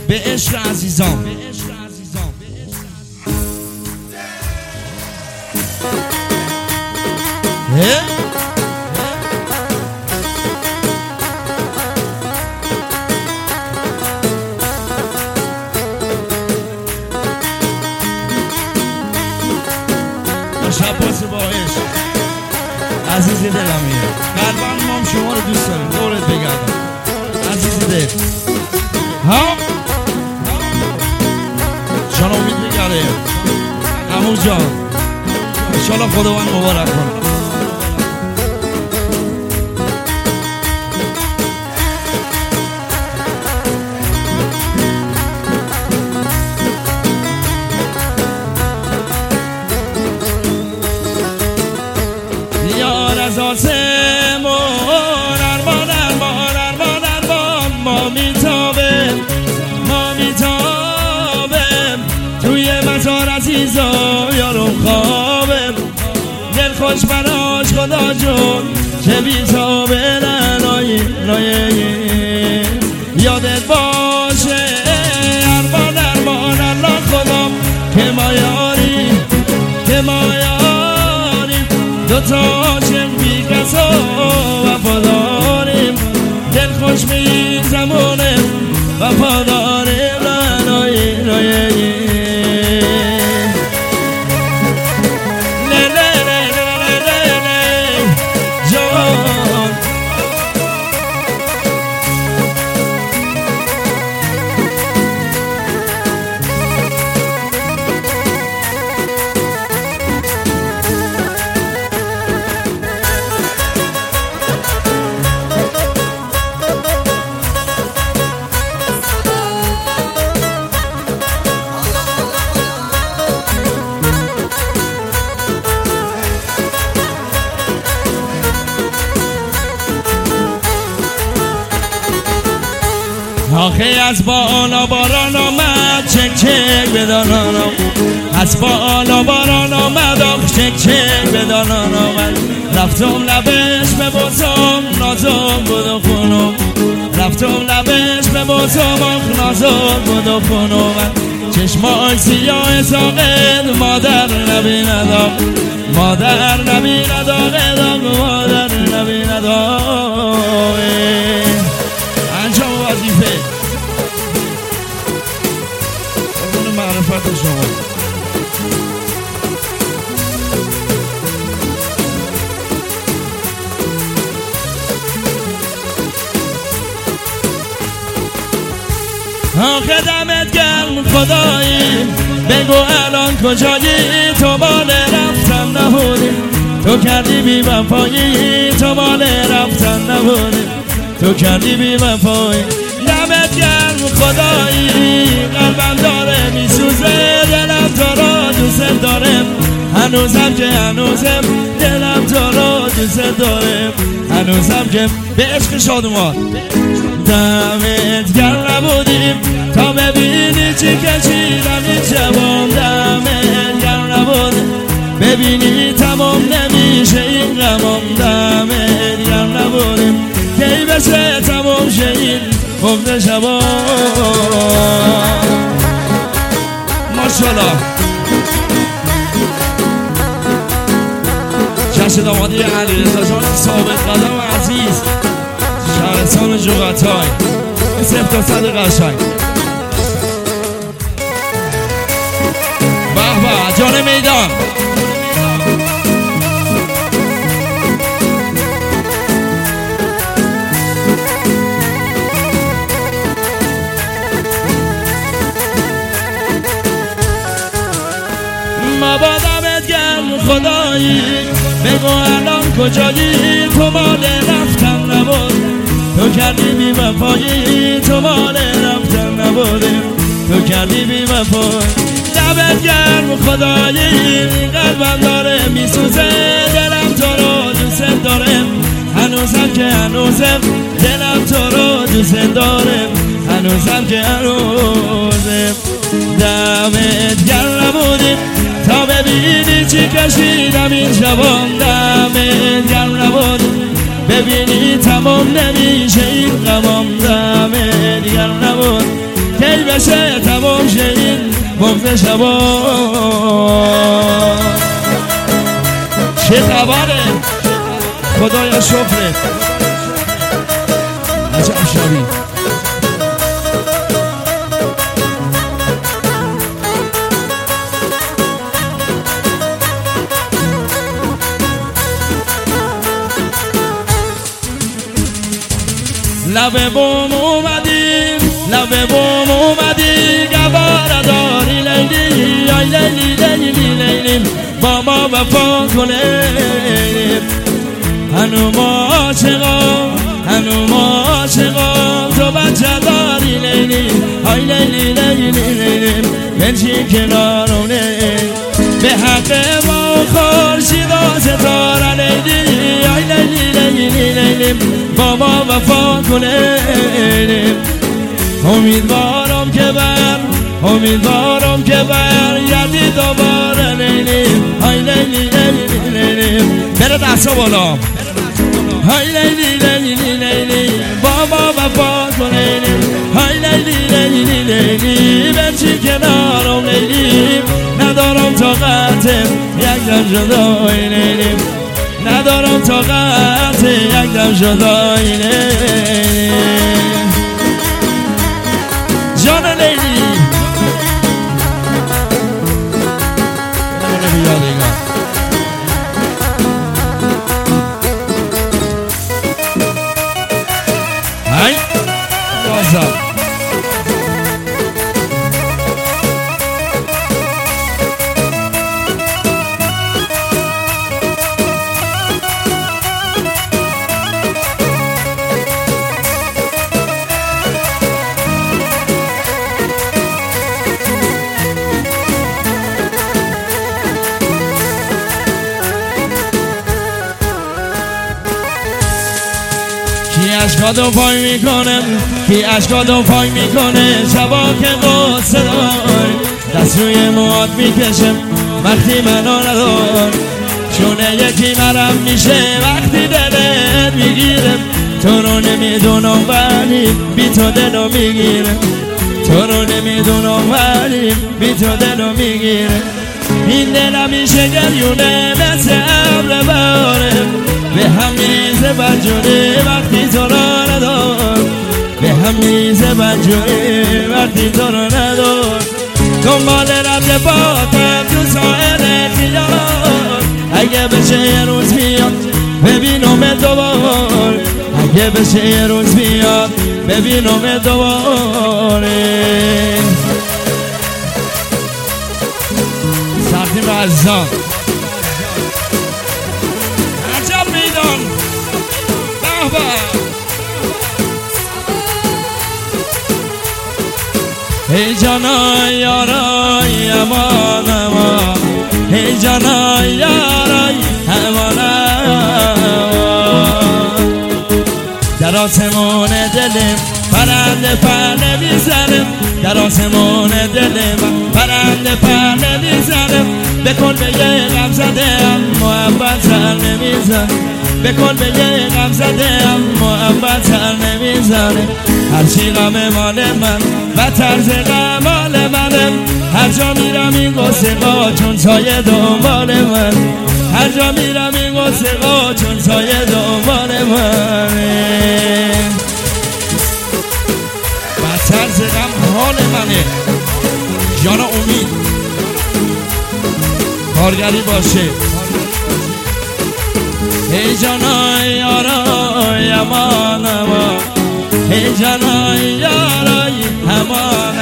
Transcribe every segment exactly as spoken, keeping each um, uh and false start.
به عشق عزیزان. شباز با عشق عزیز دلمیه، قلبم مام شما رو دوست داریم، دورت بگردم عزیز دل. ها شان امید بگره عمو جان، انشالله خداوند مبارک کنه. از آسمون ارمان ارمان ارمان ارمان ما میتابیم ما میتابیم توی مزار عزیزا یارم خوابم، دل خوش براش خدا جون چه بیتابه نای نای یادت باشه ارمان ارمان الله خدا که ما یاریم که ما یاریم دوتا وفاداریم، دل خوش به این زمانه وفاداریم. لالای لالای جان آخه از بالا باران آمد چک چک بدانانم، از بالا باران آمد آخ چک چک بدانانم، رفتم لبش به بازم نازم بود و خونم، رفتم لبش به بازم آخ نازم بود و خونم، چشمای سیاه ساقد مادر نبیند آخ مادر نبیند آخ مادر نبیند آخ. انجام وظیفه قربون معرفت شما. آخه دمت گرم خدایی، بگو الان کجایی، تو مال رفتن نبودی، تو کردی بی وفایی، تو مال رفتن نبودی، تو کردی بی وفایی. دمت گرم خدایی، قلبم داره میسوزه، دلم تو را دوست دارم، هنوزم که هنوزم دلم تو را دوست دارم، هنوزم که به عشق شادمان. دمت گرم نبودیم تا ببینی چی کشیدم این شبام، دمت گرم نبودیم ببینی تمام نمیشه این غمام، دمت گرم نبودیم کی بشه تمام شه این خفت شبا. ماشالله جشن دامادی علیرضا جان ثابت قدم عزیز شهرستان جغتای صفر تا صد قشنگ. به به جان میدان مبادمت گرم خدایی، بگو الان کجایی، تو مال رفتن نبود، تو کردی بی وفایی، تو مال رفتن نبود، تو کردی بی وفایی. دمت گرم خدایی، قلبم داره میسوزه، دلم تو رو دوست دارم، هنوزم که هنوزم دلم تو رو دوست دارم، هنوزم که هنوزم. دمت گرم نبودیم تا ببینی چی کشیدم این شبام، دمت گرم نبودیم ببینی تمام نمیشه این غمام، دمت گرم نبود کی بشه تمام شه این بغض شبا. چه خبره خدایا شکرت عجب شبی. لب بوم اومدیم لب بوم اومدی گواره داری لیلی آی لیلی لیلی لیلی با ما وفا کنیم. هنو ما عاشقام هنو ما عاشقام تو بچه داری لیلی آی لیلی لیلی لیلی بنشین کنارونه به حق ما خورشید و ستاره لیلی آی لیلی لیلی لیلی با ما وفا کنیم. امیدوارم که بر امیدوارم که بر یادی دوباره لیلی های لیلی لیلی لیلی بره دستا بالا های لیلی لیلی لیلی با ما وفا کنیم. های لیلی لیلی لیلی بچی کنارم لیلی ندارم طاقت یک دم جدای لیلی ندارم طاقت یک دم جدای لیلی جان لیلی نمونه بیادیگان های بازم کی اشکادو پای میکنه کی اشکادو پای میکنه شبا که قصه دار دست روی مواد میکشم وقتی منو ندار چونه یکی مرم میشه وقتی دلت میگیرم تو رو نمیدونم ولی بی تو دلو میگیرم تو رو نمیدونم ولی بی تو دلو میگیرم این دلم میشه گریونه مثل ابر باره به هم میزه بجونه وقتی تو را ندار به هم میزه بجونه وقتی تو را ندار دنبال رب باتم تو ساحل خیال اگه بشه یه روز بیاد ببینم دوبار اگه بشه یه روز بیاد ببینم دوباره. سرتیم عزیزان عجب میدان به به ای جانای یارای امان امان ای جانای یارای امان امان در آسمون دلم پرنده پرنده میزنم در آسمون دلم پرنده پرنده میزنم به کلبه غم زده ام محبت سر نمیزنم به کلبه غم زده ام محبت سر نمیزنم هرچی غم مال من و طرز غم مال منم هر جا میرم این قصه قا چون سایه دنبال من هر جا میرم این قصه قا چون سایه دنبال منه و طرز غم حال منه جانا امید کارگری باشه ای جانای یارای امان امان ای جانای یارای امان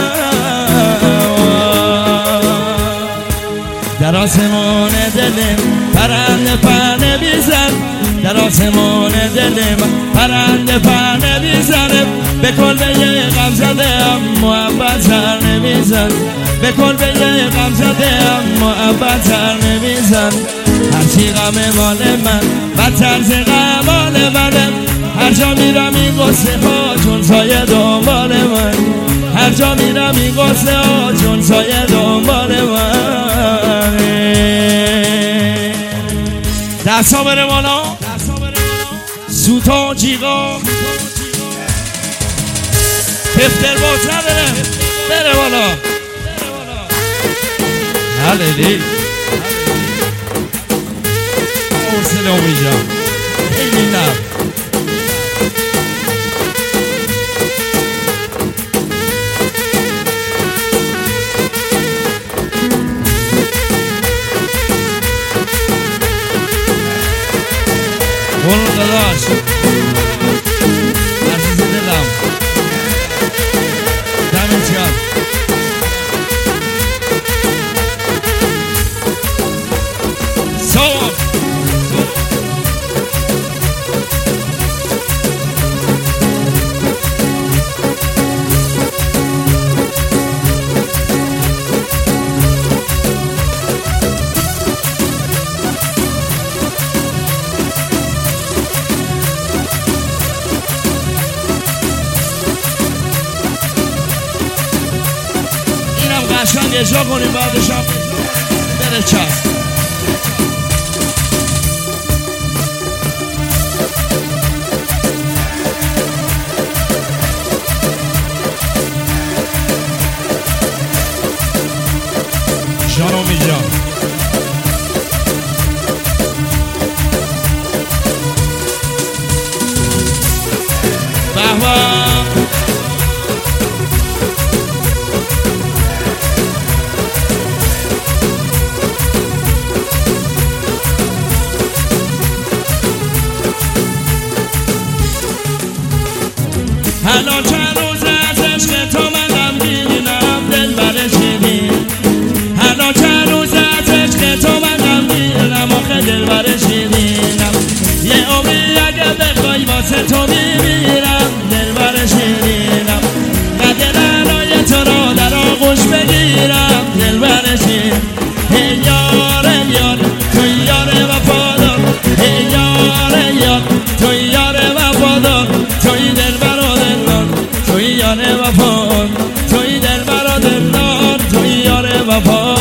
در آسمون دلم پرنده پرنده بیزن در آسمون دلم پرنده پرنده بیزنم به کلبه غم زده ام محبت سر نمیزن به کلبه غم زده ام محبت سر نمیزن هرچی غم مال من و طرز غم مال منم هر جا میرم این قصه ها چون سایه دنبال من هر جا میرم این قصه ها چون سایه دنبال من دستا بره بالا سوتا جیغا تفتر باز نداره بره بالا هلیلی حوصله امید جان خیلی نم برو داداش عزیز دلم دمت گرم سلام قشنگ اجرا کنیم بعدش هم بره چست جانومی جان بهبه حالا چند روز از عشق تو من غمگینم دلبر شیرین حالا چند روز از عشق تو من غمگینم آخه دلبر شیرینم یه عمری اگه بخوای واسه تو میمیرم دلبر شیرینم و دل علای تو را در آغوش بگیرم دلبر شیرین ای یار یار تو یار وفادار ای یار یار تو یار وفادار توی دلبر توی یار وفا توی دلبر و دلدار توی یار وفا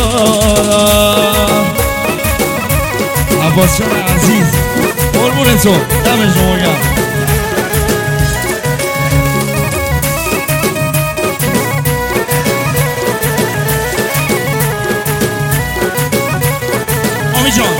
عباس جان عزیز قربون تو دم شما گرم آمی جان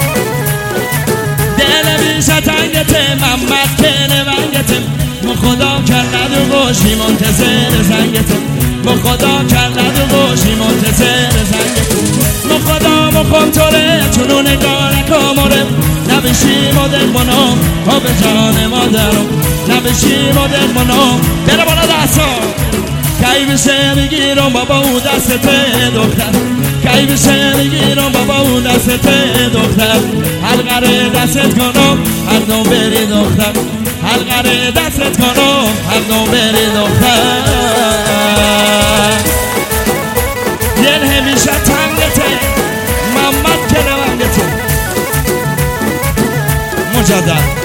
دل بیشه تنگته محمد کنه ونگته ما خدا کرد و گوشی منتظر زنگته ما خدا کرد و گوشی منتظر زنگته ما خدا مخم توره چونو نگاه نکامره نبشی مدل منام ها به جان مادرم نبشی مدل منام بره بالا دستا کی بشه بگیرم بابا او دسته دختر کی بشه بگیرم بابا او دسته دختر حلقره دستت کنم هر دو بری دختر حلقره دستت کنم هر دو بری دختر دل همیشه تنگته محمد کنه ونگته مجدد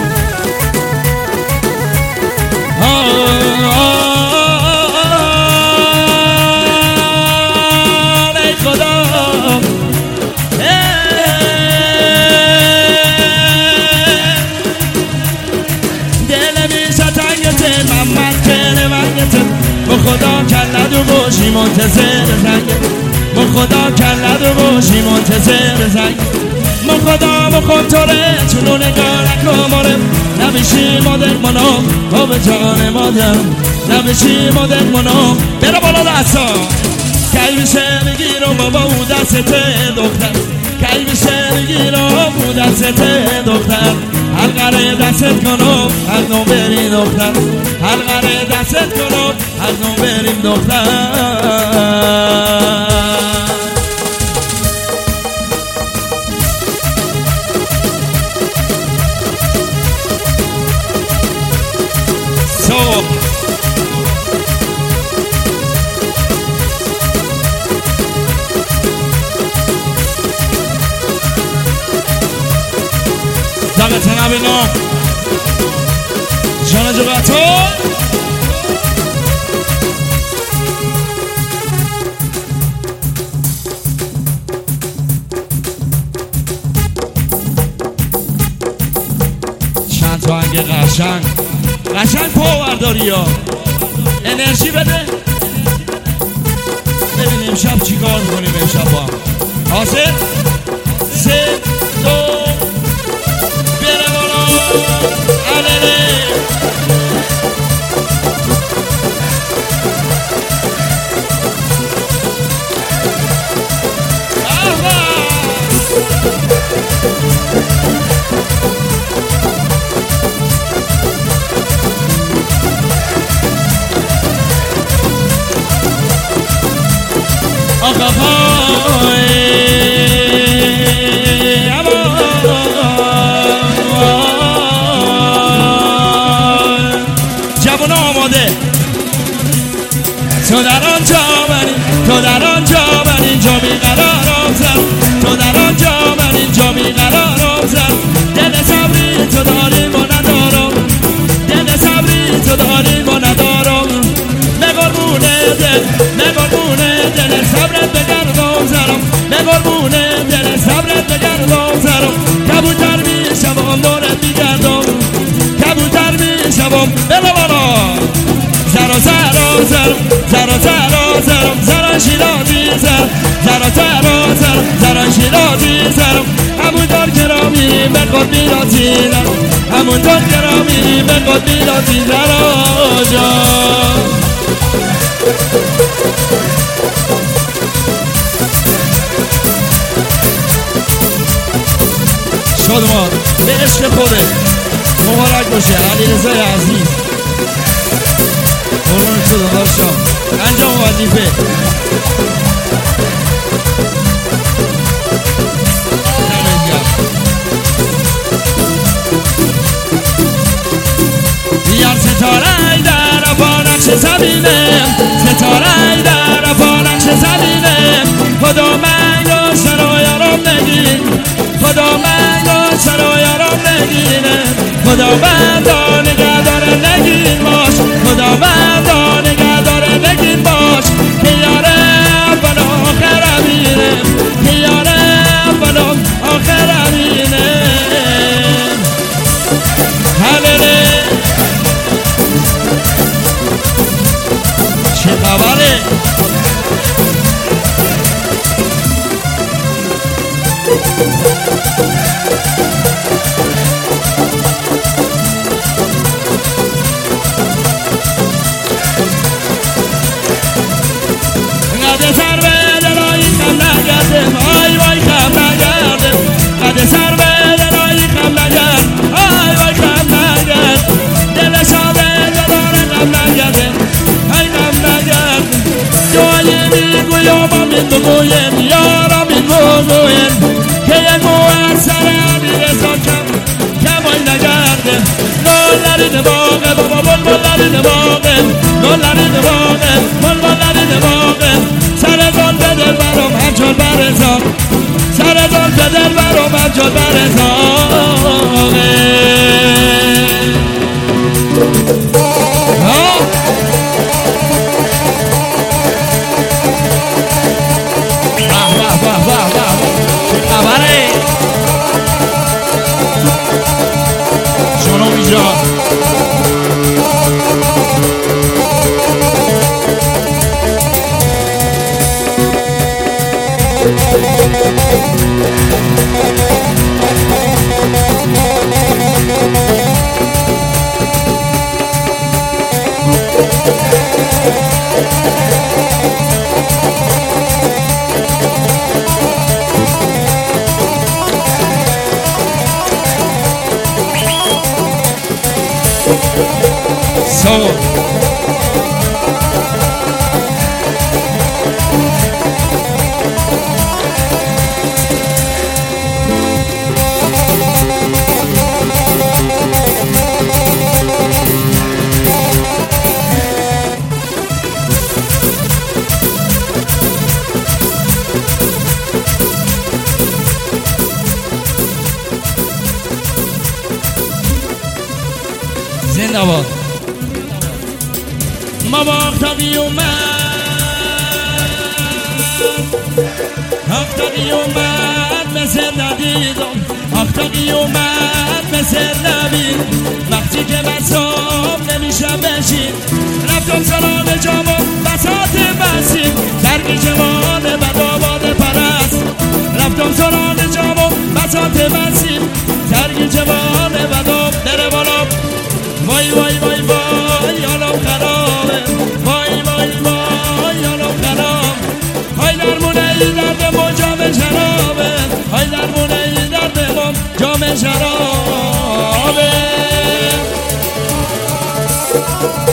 ای خدا دل میشه تنگته محمد کنه ونگته با خدا کلد و باشی منتظر زنگه با خدا کلد و باشی منتظر زنگه ما خدا بخون توره چونو نگاه نکاماره نبشی مادر منام با به جان مادر نبشی مادر منام بره بالا دستا کی بشه بگیرم بابا او دسته دختر کی بشه بگیرم او دسته دختر حلقره دستت کنم هر نو بری دختر حلقره دستت کنم هر نو بریم دختر دمت نبینم جان جغتون چند تا هنگ قشنگ قشنگ پاور داری ها انرژی بده ببینیم شب چی کار میکنیم امشب با هم. حاضر؟ سه دو بره بالا علله آقا پای جوان آماده تو در آنجا من تو در آنجا من اینجا بیقرارم زن تو در آنجا من اینجا بیقرارم زن دل صبری تو داری و ندارم دل صبری تو داری و ندارم نگرمونه دل نگرمونه دل صبرت بگردم زرم نگرمونه دل صبرت بگردم زرم کبوتر میشم دورت میگردم کبوتر میشم بله بالا زرا زرا زرم زرا زرا زرم زرا شیرازی زرم زرا زرا زرم زرا شیرازی زرم همونطور که را میریم به خود میرازی زرم همونطور که را میریم به خود میرازی زرا جان شادمان به عشق خوده مبارک باشه علیرضا عزیز قربون تو داداشم انجام وظیفه بیار ستاره در افانکش زمینه ستاره در افانکش زمینه خدا منگو سرا یارم نگین خدا منگو سرا یارم نگینه خدا منگو نگه داره نگین باش خدا منگو نگه داره نگین باش که یاره اول آخر امینه که یاره اول آخر امینه حلله چه خبره قد سر به دلایی خم نگردم آی وای خم نگردم قد سر به دلایی خم نگرد آی وای خم نگرد دل شابه دلاره خم نگردم آی خم نگرد دعایی میگویم و من بگویم یارم این بگویم که یک موهر سر علیرضا کم کمای نگرده نولری دماغه بابا بل بلری دماغه نولری دماغه بل بلری دماغه سر زال بدر برام هنچال برزاق سر زال بدر برام هنچال برزاقه ها واه واه واه واه چه خبره جنوبی جان So زنده‌باد بابا اختادی اومد اختادی اومد مثل ندیدم آخ تا قیومت مثل نبید وقتی که بسام نمیشه بشید رفتم سران جام و بساط بسید درگی جوان بداباد پرست رفتم سران جام و بساط بسید درگی جوان بداب در بالا وای وای وای وای یالم خرابه وای وای وای یالم خراب های درمونه ای درد ما جام شرابه های درمونه ای درد ما جام شرابه